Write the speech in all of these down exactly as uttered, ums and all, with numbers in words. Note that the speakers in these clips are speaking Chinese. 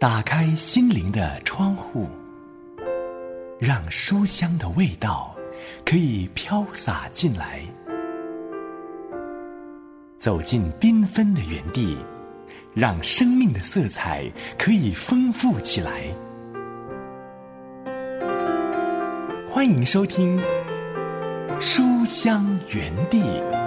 打开心灵的窗户，让书香的味道可以飘洒进来，走进缤纷的园地，让生命的色彩可以丰富起来。欢迎收听书香园地。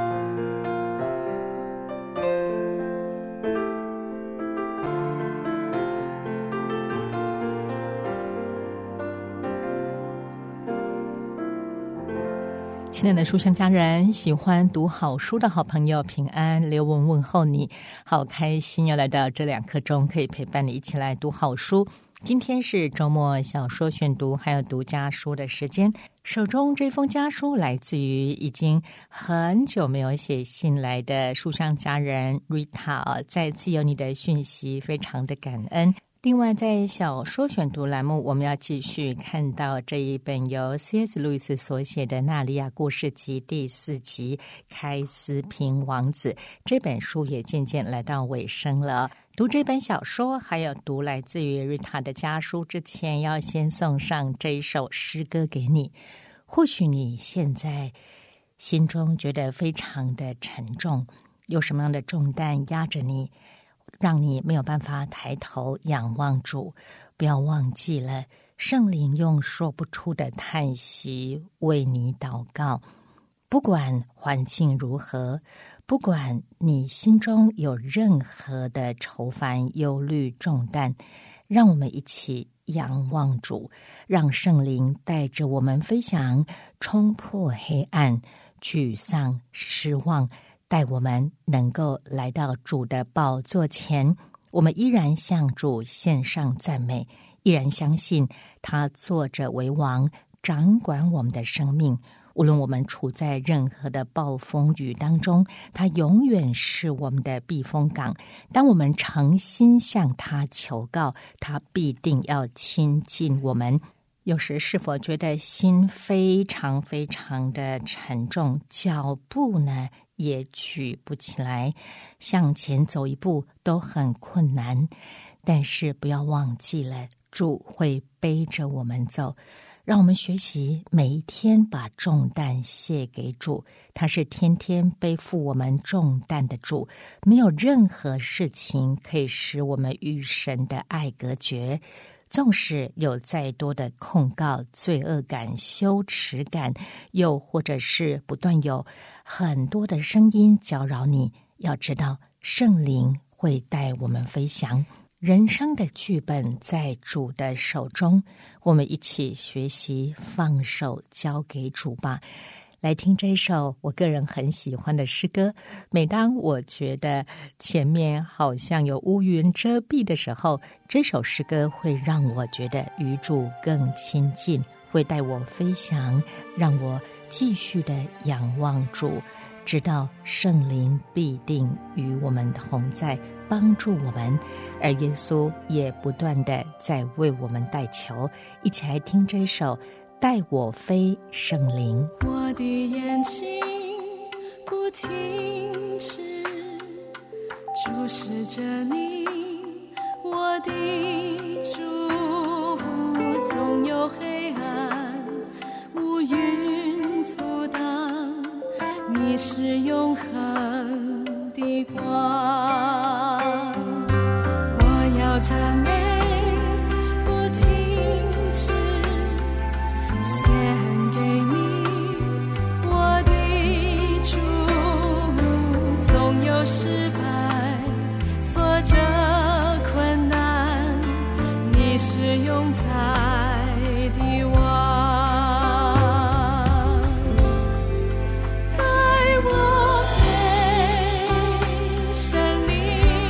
亲爱的书香家人，喜欢读好书的好朋友，平安，刘文问候你，好开心又来到这两刻钟，可以陪伴你一起来读好书。今天是周末小说选读还有读家书的时间，手中这封家书来自于已经很久没有写信来的书香家人 Rita， 再次有你的讯息，非常的感恩。另外在小说选读栏目，我们要继续看到这一本由 C S 路易斯所写的《纳利亚故事集》第四集开斯平王子，这本书也渐渐来到尾声了。读这本小说还有读来自于瑞塔的家书之前，要先送上这一首诗歌给你。或许你现在心中觉得非常的沉重，有什么样的重担压着你，让你没有办法抬头仰望主，不要忘记了圣灵用说不出的叹息为你祷告。不管环境如何，不管你心中有任何的愁烦忧虑重担，让我们一起仰望主，让圣灵带着我们飞翔，冲破黑暗沮丧失望，带我们能够来到主的宝座前，我们依然向主献上赞美，依然相信他坐着为王，掌管我们的生命。无论我们处在任何的暴风雨当中，他永远是我们的避风港。当我们诚心向他求告，他必定要亲近我们。有时是否觉得心非常非常的沉重，脚步呢也举不起来，向前走一步都很困难？但是不要忘记了，主会背着我们走。让我们学习每一天把重担卸给主，他是天天背负我们重担的主，没有任何事情可以使我们与神的爱隔绝。纵使有再多的控告、罪恶感、羞耻感，又或者是不断有很多的声音搅扰你，要知道圣灵会带我们飞翔。人生的剧本在主的手中，我们一起学习放手交给主吧。来听这首我个人很喜欢的诗歌，每当我觉得前面好像有乌云遮蔽的时候，这首诗歌会让我觉得与主更亲近，会带我飞翔，让我继续的仰望主，直到圣灵必定与我们同在，帮助我们，而耶稣也不断的在为我们代求。一起来听这首带我飞，圣灵。 我的眼睛不停止注视着你，我的主，总有黑暗乌云阻挡，你是永恒的光。我要赞美不停止献给你，我的主，总有失败挫折困难，你是永在的王。带我飞，圣灵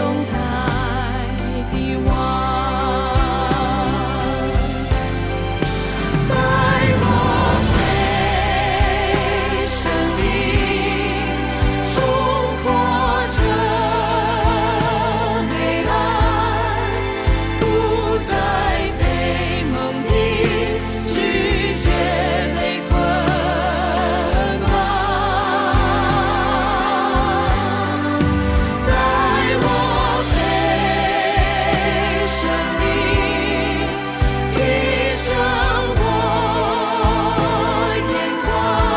在的王，带我飞升的冲破这黑暗，不再被蒙蔽，拒绝被捆绑，带我飞升的提升我眼光，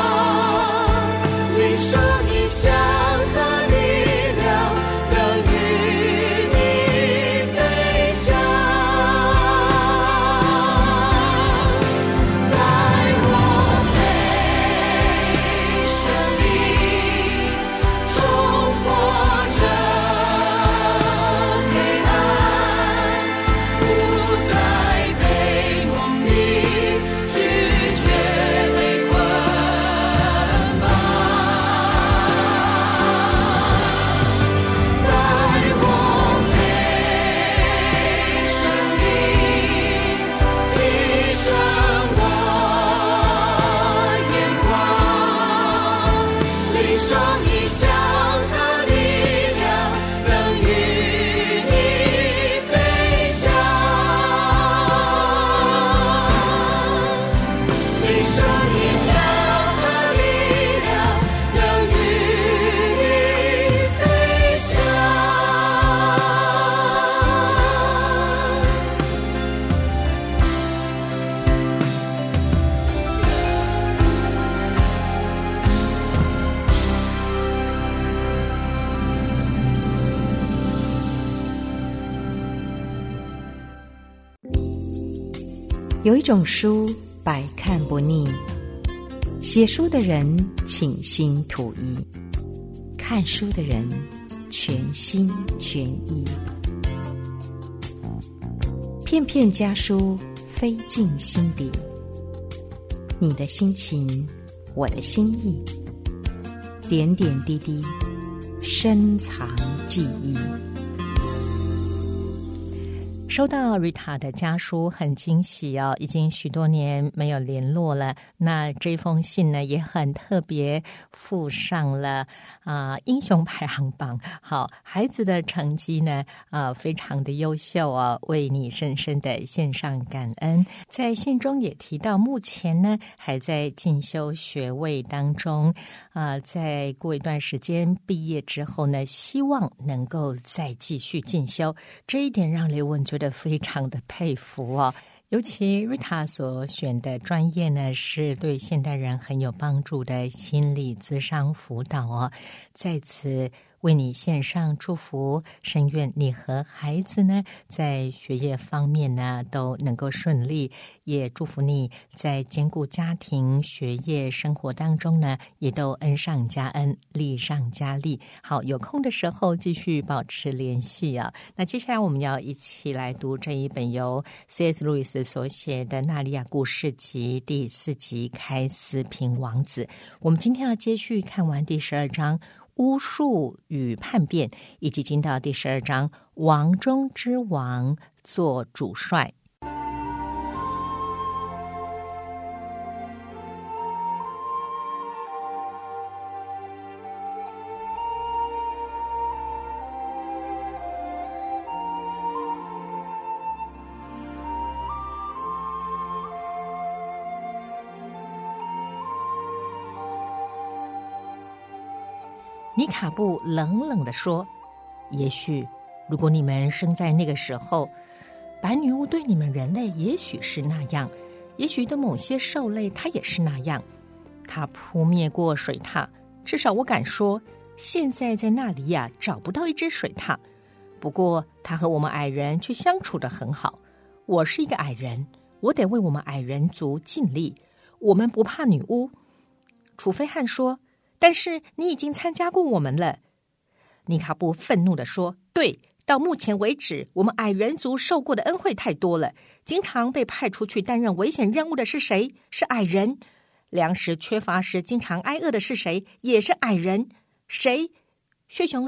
领受异象和力量，能与你飞翔，带我飞升的冲破这黑暗，不再被蒙蔽，拒绝被捆绑，带我飞升的提升我眼光，领受异象和力量，能与你飞翔，领受异象和力量，能与你飞翔。 有一种书百看不腻，写书的人倾心吐意，看书的人全心全意。片片家书飞进心底，你的心情，我的心意，点点滴滴深藏记忆。 收到 Rita 的家书很惊喜哦，已经许多年没有联络了。那这封信呢也很特别，附上了啊、呃、英雄排行榜。好，孩子的成绩呢啊、呃、非常的优秀哦，为你深深的献上感恩。在信中也提到，目前呢还在进修学位当中，啊、呃，在过一段时间毕业之后呢，希望能够再继续进修。这一点让刘文觉得非常的佩服哦。尤其 Rita 所选的专业呢，是对现代人很有帮助的心理咨商辅导哦。在此为你献上祝福，深愿你和孩子呢在学业方面呢都能够顺利，也祝福你在兼顾家庭、学业、生活当中呢也都恩上加恩，利上加利。好，有空的时候继续保持联系啊。那接下来我们要一起来读这一本由 C S 路易斯所写的《纳利亚故事集》第四集开斯平王子。我们今天要接续看完第十二章巫术与叛变，以及进到第十二章王中之王做主帅。尼卡布冷冷地说，也许如果你们生在那个时候，白女巫对你们人类也许是那样，也许对某些兽类它也是那样。它扑灭过水獭，至少我敢说，现在在那里呀找不到一只水獭。不过它和我们矮人却相处得很好。我是一个矮人，我得为我们矮人族尽力。我们不怕女巫。楚菲汉说，但是你已经参加过我们了。尼卡布愤怒地说，对，到目前为止，我们矮人族受过的恩惠太多了。经常被派出去担任危险任务的是谁？是矮人。粮食缺乏时经常挨饿的是谁？也是矮人。谁？薛雄说，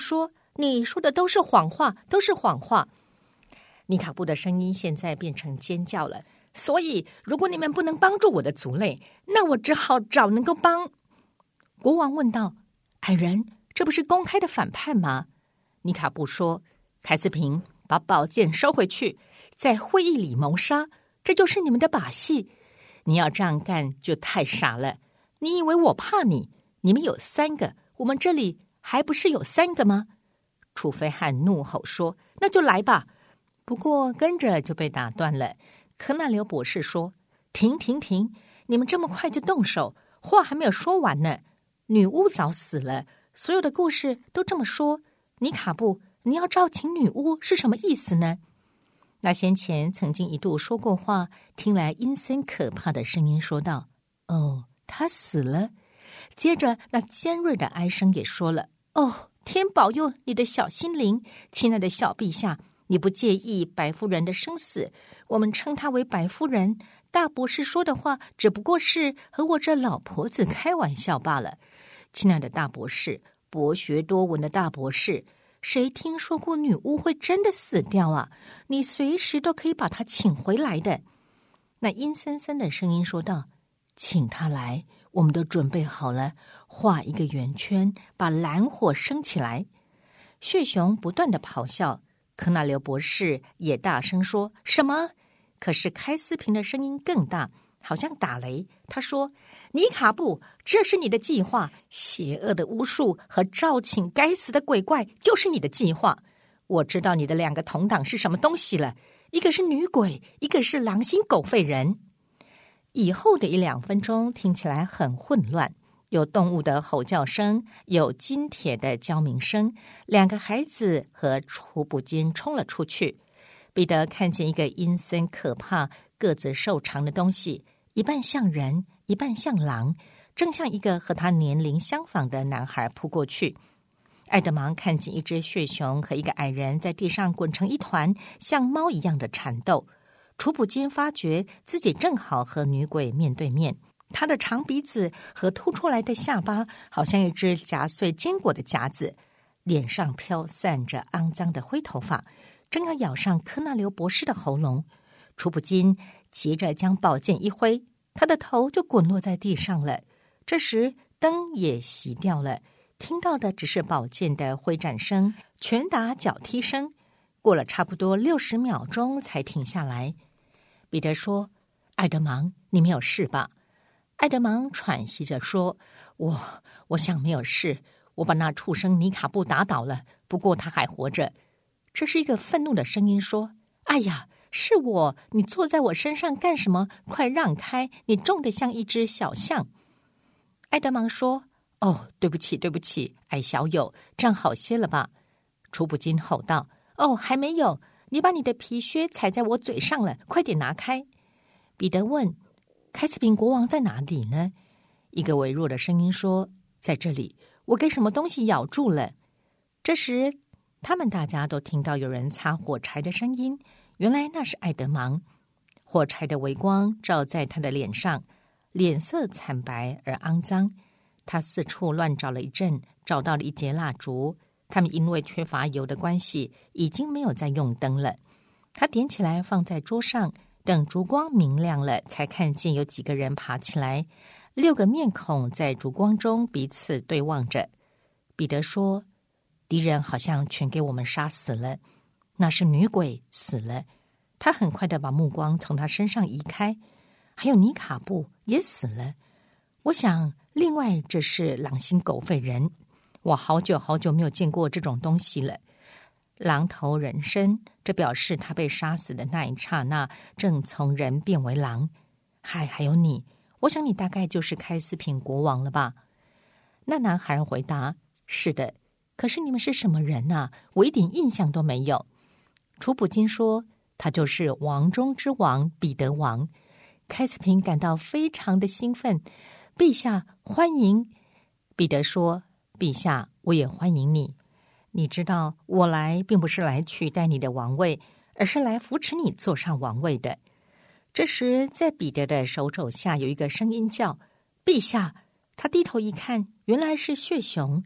你说的都是谎话，都是谎话。尼卡布的声音现在变成尖叫了。所以，如果你们不能帮助我的族类，那我只好找能够帮。国王问道：“矮人，这不是公开的反叛吗？”尼卡布说：“凯斯平，把宝剑收回去，在会议里谋杀，这就是你们的把戏。你要这样干，就太傻了。你以为我怕你？你们有三个，我们这里还不是有三个吗？”楚菲汉怒吼说：“那就来吧！”不过跟着就被打断了。科纳留博士说：“停停停！你们这么快就动手，话还没有说完呢。女巫早死了，所有的故事都这么说。尼卡布，你要召请女巫是什么意思呢？”那先前曾经一度说过话，听来阴森可怕的声音说道：“哦，她死了。”接着那尖锐的哀声也说了：“哦，天保佑你的小心灵，亲爱的小陛下。你不介意白夫人的生死，我们称她为白夫人。大博士说的话只不过是和我这老婆子开玩笑罢了。亲爱的大博士，博学多闻的大博士，谁听说过女巫会真的死掉啊？你随时都可以把她请回来的。”那阴森森的声音说道：“请她来，我们都准备好了，画一个圆圈，把蓝火升起来。”血熊不断的咆哮。科纳留博士也大声说：“什么？”可是开斯平的声音更大，好像打雷。他说：“尼卡布，这是你的计划，邪恶的巫术和召请该死的鬼怪就是你的计划。我知道你的两个同党是什么东西了，一个是女鬼，一个是狼心狗肺人。”以后的一两分钟听起来很混乱。有动物的吼叫声，有金铁的交鸣声。两个孩子和楚普金冲了出去。彼得看见一个阴森可怕、个子瘦长的东西，一半像人，一半像狼，正向一个和他年龄相仿的男孩扑过去。艾德芒看见一只血熊和一个矮人在地上滚成一团，像猫一样的缠斗。楚普金发觉自己正好和女鬼面对面。他的长鼻子和凸出来的下巴好像一只夹碎坚果的夹子，脸上飘散着肮脏的灰头发，正要咬上科纳留博士的喉咙。楚普金急着将宝剑一挥，他的头就滚落在地上了。这时灯也熄掉了，听到的只是宝剑的挥斩声、拳打脚踢声。过了差不多六十秒钟才停下来。彼得说：“艾德芒，你没有事吧？”艾德芒喘息着说：“我我想没有事，我把那畜生尼卡布打倒了，不过他还活着。”这是一个愤怒的声音说：“哎呀，是我！你坐在我身上干什么？快让开！你重得像一只小象。”艾德芒说：“哦，对不起，对不起，矮小友，这样好些了吧？”楚普金吼道：“哦，还没有！你把你的皮靴踩在我嘴上了，快点拿开！”彼得问：“开斯平国王在哪里呢？”一个微弱的声音说：“在这里，我给什么东西咬住了。”这时，他们大家都听到有人擦火柴的声音，原来那是艾德芒。火柴的微光照在他的脸上，脸色惨白而肮脏。他四处乱找了一阵，找到了一截蜡烛。他们因为缺乏油的关系，已经没有再用灯了。他点起来放在桌上，等烛光明亮了，才看见有几个人爬起来，六个面孔在烛光中彼此对望着。彼得说：“敌人好像全给我们杀死了，那是女鬼死了。”他很快的把目光从他身上移开，还有尼卡布也死了。我想，另外这是狼心狗肺人，我好久好久没有见过这种东西了。狼头人身，这表示他被杀死的那一刹那正从人变为狼。嗨，还有你，我想你大概就是开斯平国王了吧？那男孩回答：“是的。”可是你们是什么人啊？我一点印象都没有。楚普金说：“他就是王中之王彼得王。”开斯平感到非常的兴奋。“陛下，欢迎！”彼得说：“陛下，我也欢迎你。你知道，我来并不是来取代你的王位，而是来扶持你坐上王位的。”这时，在彼得的手肘下有一个声音叫：“陛下！”他低头一看，原来是血熊。彼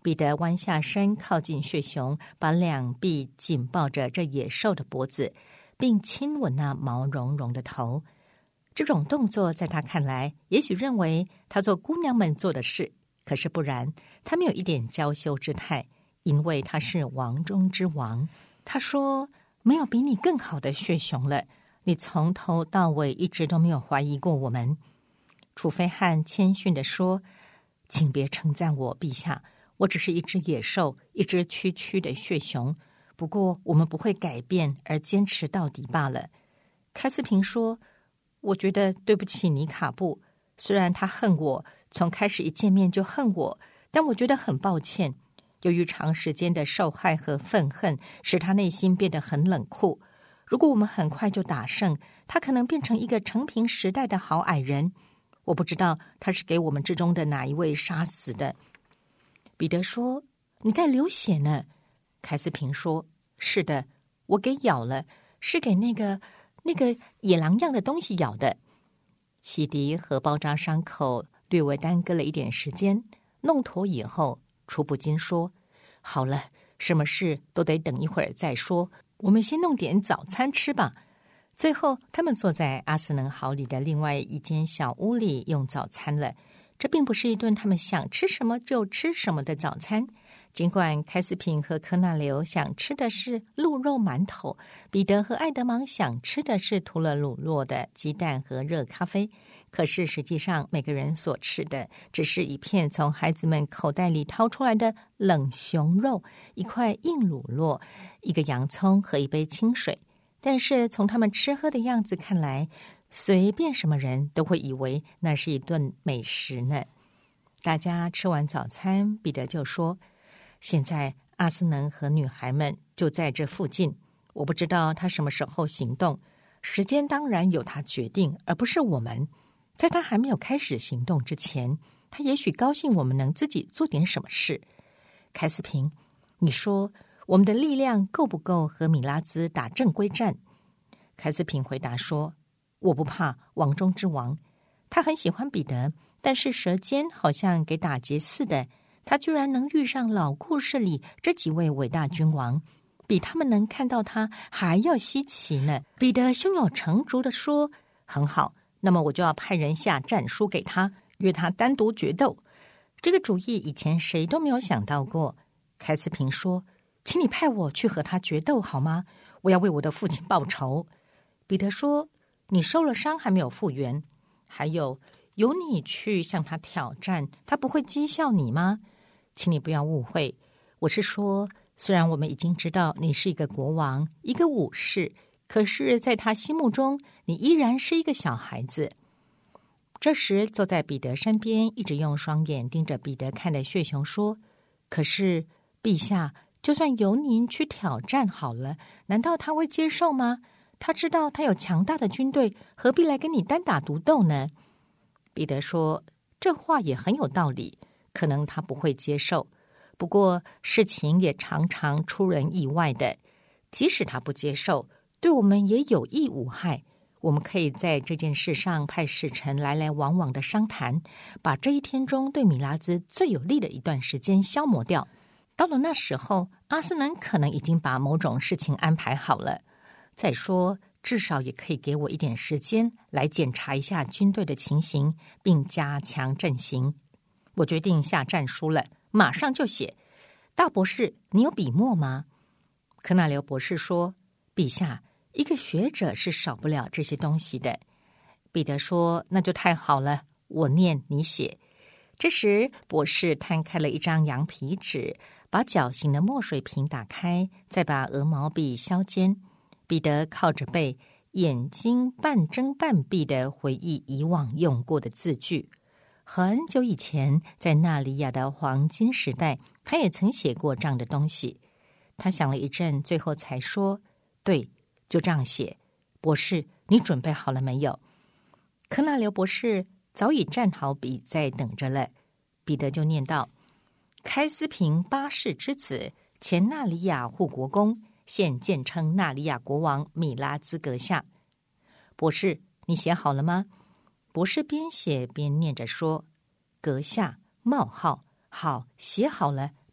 彼得弯下身靠近血熊，把两臂紧抱着这野兽的脖子，并亲吻那毛茸茸的头。这种动作在他看来，也许认为他做姑娘们做的事，可是不然，他没有一点娇羞之态，因为他是王中之王。他说，没有比你更好的血熊了，你从头到尾一直都没有怀疑过我们。楚飞汉谦逊地说，请别称赞我，陛下，我只是一只野兽，一只区区的血熊，不过我们不会改变而坚持到底罢了。开斯平说，我觉得对不起尼卡布，虽然他恨我，从开始一见面就恨我，但我觉得很抱歉。由于长时间的受害和愤恨，使他内心变得很冷酷。如果我们很快就打胜，他可能变成一个承平时代的好矮人。我不知道他是给我们之中的哪一位杀死的。彼得说，你在流血呢。凯斯平说，是的，我给咬了，是给那个那个野狼样的东西咬的。洗涤和包扎伤口略微耽搁了一点时间，弄妥以后，楚普金说，好了，什么事都得等一会儿再说，我们先弄点早餐吃吧。最后他们坐在阿斯能豪里的另外一间小屋里用早餐了。这并不是一顿他们想吃什么就吃什么的早餐，尽管开斯平和科纳留想吃的是鹿肉馒头，彼得和艾德芒想吃的是涂了乳酪的鸡蛋和热咖啡，可是实际上每个人所吃的只是一片从孩子们口袋里掏出来的冷熊肉，一块硬乳酪，一个洋葱和一杯清水。但是从他们吃喝的样子看来，随便什么人都会以为那是一顿美食呢。大家吃完早餐，彼得就说，现在阿斯能和女孩们就在这附近，我不知道他什么时候行动，时间当然由他决定，而不是我们。在他还没有开始行动之前，他也许高兴我们能自己做点什么事。凯斯平，你说我们的力量够不够和米拉兹打正规战？凯斯平回答说，我不怕王中之王。他很喜欢彼得，但是舌尖好像给打结似的，他居然能遇上老故事里这几位伟大君王，比他们能看到他还要稀奇呢。彼得胸有成竹地说，很好，那么我就要派人下战书给他，约他单独决斗。这个主意以前谁都没有想到过。凯斯平说，请你派我去和他决斗好吗？我要为我的父亲报仇。彼得说，你受了伤还没有复原，还有由你去向他挑战，他不会讥笑你吗？请你不要误会，我是说，虽然我们已经知道你是一个国王，一个武士，可是在他心目中，你依然是一个小孩子。这时坐在彼得身边，一直用双眼盯着彼得看的血熊说，可是陛下，就算由您去挑战好了，难道他会接受吗？他知道他有强大的军队，何必来跟你单打独斗呢？彼得说，这话也很有道理，可能他不会接受，不过事情也常常出人意外的，即使他不接受，对我们也有益无害。我们可以在这件事上派使臣来来往往的商谈，把这一天中对米拉兹最有利的一段时间消磨掉。到了那时候，阿斯能可能已经把某种事情安排好了。再说，至少也可以给我一点时间来检查一下军队的情形，并加强阵型。我决定下战书了，马上就写。大博士，你有笔墨吗？科纳留博士说，陛下，一个学者是少不了这些东西的。彼得说，那就太好了，我念你写。这时博士摊开了一张羊皮纸，把角形的墨水瓶打开，再把鹅毛笔削尖。彼得靠着背，眼睛半睁半闭地回忆以往用过的字句。很久以前，在纳里亚的黄金时代，他也曾写过这样的东西。他想了一阵，最后才说，对，就这样写。博士，你准备好了没有？科纳留博士早已站好笔在等着了。彼得就念道，开斯平八世之子，前纳里亚护国公，现简称纳里亚国王米拉兹阁下。博士，你写好了吗？博士边写边念着说，阁下冒号，好，写好了，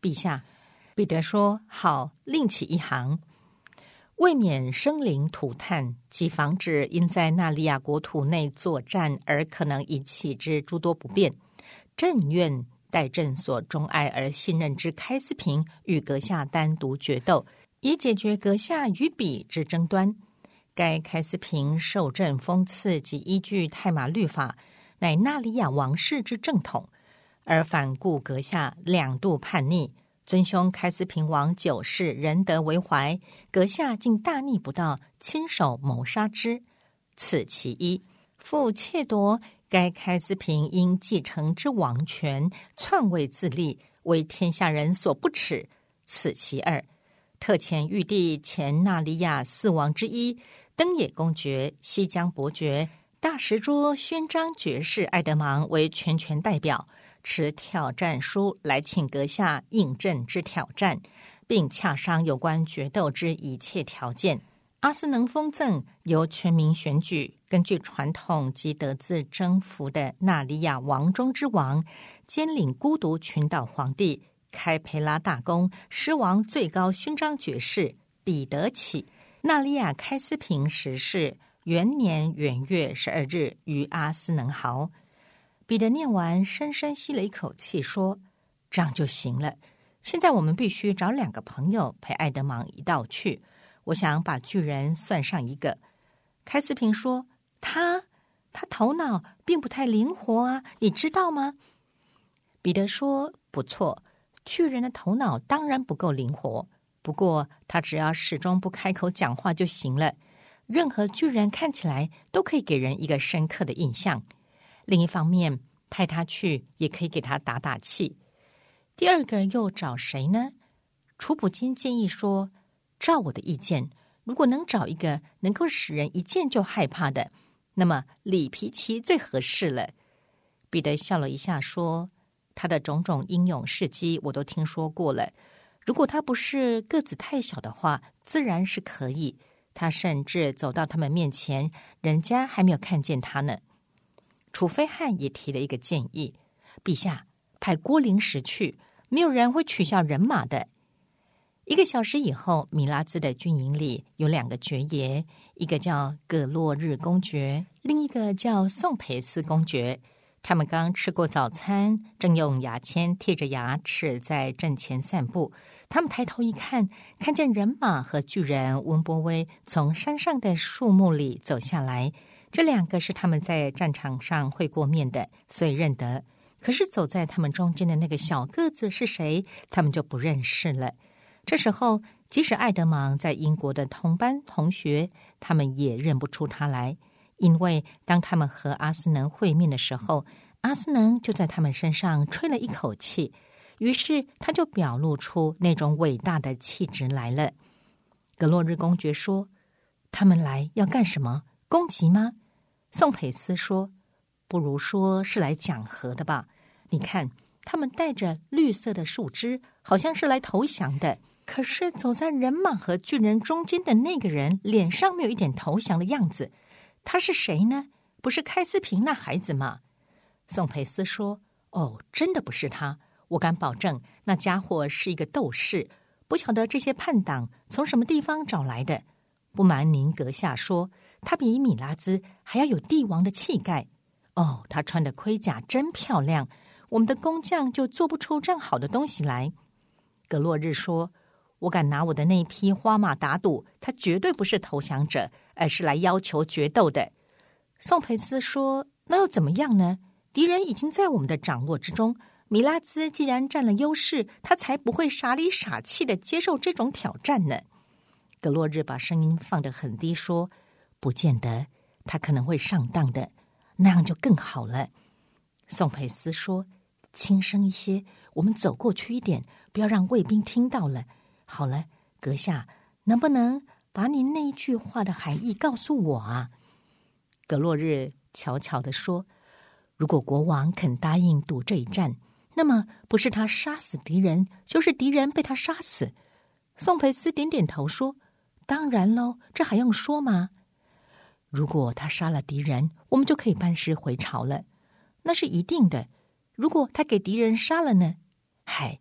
陛下。彼得说：好，另起一行，为免生灵涂炭，及防止因在纳利亚国土内作战而可能引起之诸多不便，朕愿待朕所钟爱而信任之开司平与阁下单独决斗，以解决阁下与彼之争端。该开司平受朕封赐及依据太马律法，乃纳利亚王室之正统，而反顾阁下两度叛逆，尊兄开司平王久世仁德为怀，阁下竟大逆不道，亲手谋杀之，此其一。复窃夺该开司平因继承之王权，篡位自立，为天下人所不齿，此其二。特遣玉帝前纳利亚四王之一，登野公爵、西江伯爵、大石桌勋章爵士爱德芒为全权代表，持挑战书来请阁下应朕之挑战，并洽商有关决斗之一切条件。阿斯能封赠由全民选举，根据传统及得自征服的纳利亚王中之王，兼领孤独群岛皇帝开培拉大公狮王最高勋章爵士彼得起。纳利亚开司平十世元年元月十二日于阿斯能豪。彼得念完，深深吸了一口气，说：这样就行了。现在我们必须找两个朋友陪爱德芒一道去。我想把巨人算上一个。开司平说：他他头脑并不太灵活啊，你知道吗？彼得说：不错，巨人的头脑当然不够灵活，不过他只要始终不开口讲话就行了。任何巨人看起来都可以给人一个深刻的印象。另一方面，派他去也可以给他打打气。第二个又找谁呢？楚普金建议说：照我的意见，如果能找一个能够使人一见就害怕的，那么里皮奇最合适了。彼得笑了一下说：他的种种英勇事迹我都听说过了，如果他不是个子太小的话，自然是可以。他甚至走到他们面前，人家还没有看见他呢。楚飞汉也提了一个建议：陛下，派郭灵石去，没有人会取笑人马的。一个小时以后，米拉兹的军营里有两个爵爷，一个叫葛洛日公爵，另一个叫宋培斯公爵。他们刚吃过早餐，正用牙签贴着牙齿在阵前散步。他们抬头一看，看见人马和巨人温波威从山上的树木里走下来。这两个是他们在战场上会过面的，所以认得。可是走在他们中间的那个小个子是谁，他们就不认识了。这时候，即使爱德芒在英国的同班同学，他们也认不出他来，因为当他们和阿斯能会面的时候，阿斯能就在他们身上吹了一口气，于是他就表露出那种伟大的气质来了。格洛日公爵说：他们来要干什么？攻击吗？宋培斯说：不如说是来讲和的吧。你看，他们带着绿色的树枝，好像是来投降的。可是走在人马和巨人中间的那个人脸上没有一点投降的样子，他是谁呢？不是开司平那孩子吗？宋培斯说：哦，真的不是他，我敢保证那家伙是一个斗士，不晓得这些叛党从什么地方找来的。不瞒您阁下说，他比米拉兹还要有帝王的气概。哦，他穿的盔甲真漂亮，我们的工匠就做不出这样好的东西来。格洛日说：我敢拿我的那匹花马打赌，他绝对不是投降者，而是来要求决斗的。宋培斯说：那又怎么样呢？敌人已经在我们的掌握之中，米拉兹既然占了优势，他才不会傻里傻气的接受这种挑战呢。格洛日把声音放得很低说：不见得，他可能会上当的，那样就更好了。宋培斯说：轻声一些，我们走过去一点，不要让卫兵听到了。好了，阁下，能不能把您那一句话的含义告诉我啊？格洛日悄悄地说：如果国王肯答应赌这一战，那么不是他杀死敌人，就是敌人被他杀死。宋培斯点点头说：当然喽，这还用说吗？如果他杀了敌人，我们就可以班师回朝了，那是一定的。如果他给敌人杀了呢？嗨，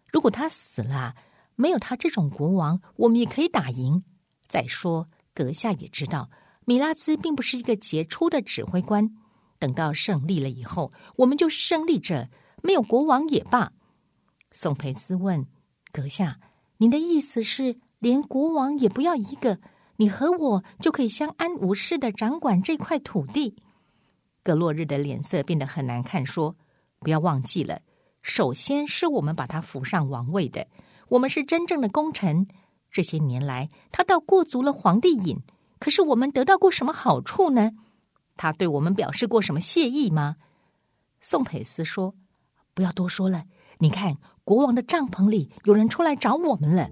如果他死了，没有他这种国王，我们也可以打赢。再说，阁下也知道，米拉兹并不是一个杰出的指挥官。等到胜利了以后，我们就是胜利者，没有国王也罢。宋培斯问阁下，您的意思是连国王也不要一个，你和我就可以相安无事地掌管这块土地？葛洛日的脸色变得很难看，说，不要忘记了，首先是我们把他扶上王位的，我们是真正的功臣。这些年来他倒过足了皇帝瘾，可是我们得到过什么好处呢？他对我们表示过什么谢意吗？宋培斯说，不要多说了，你看国王的帐篷里有人出来找我们了。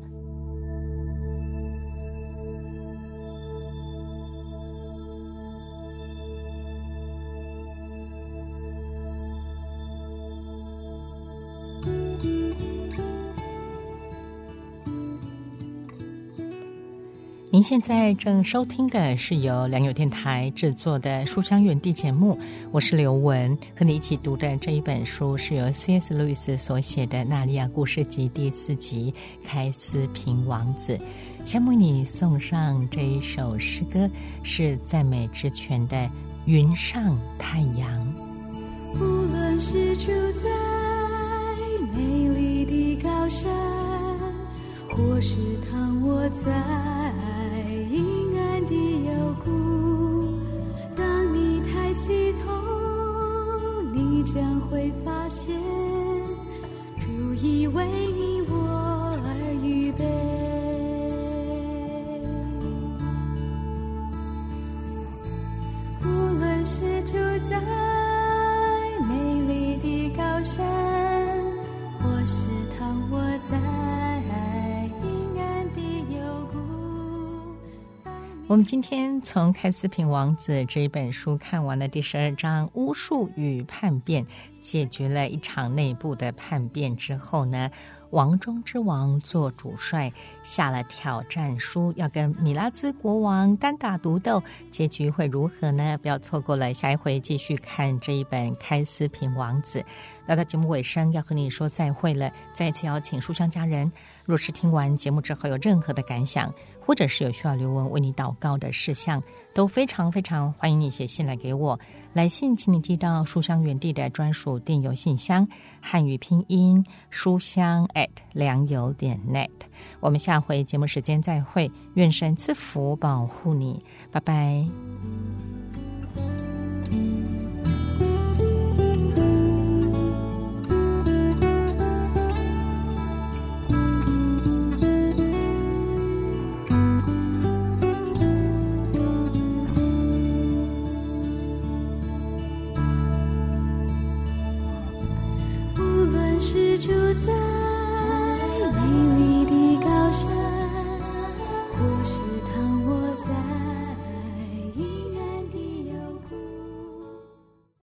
您现在正收听的是由良友电台制作的书香园地节目，我是刘文，和你一起读的这一本书是由 C S 路易斯所写的《纳利亚故事集》第四集《开斯平王子》。想为你送上这一首诗歌，是赞美之泉的《云上太阳》。 无论是住在美丽的高山，或是躺卧在阴暗的幽谷，当你抬起头，你将会发现主已为我而预备。无论是住在美丽的高山，或是躺卧在我们今天从《开斯平王子》这一本书看完了第十二章巫术与叛变，解决了一场内部的叛变之后呢，王中之王做主帅下了挑战书，要跟米拉兹国王单打独斗，结局会如何呢？不要错过了，下一回继续看这一本《开斯平王子》。来到节目尾声，要和你说再会了，再次邀请书香家人，若是听完节目之后有任何的感想，或者是有需要刘文为你祷告的事项，都非常非常欢迎你写信来给我。来信请你寄到书香园地的专属电邮信箱，汉语拼音书香 at 良友点 net。 我们下回节目时间再会，愿神赐福保护你，拜拜。 住在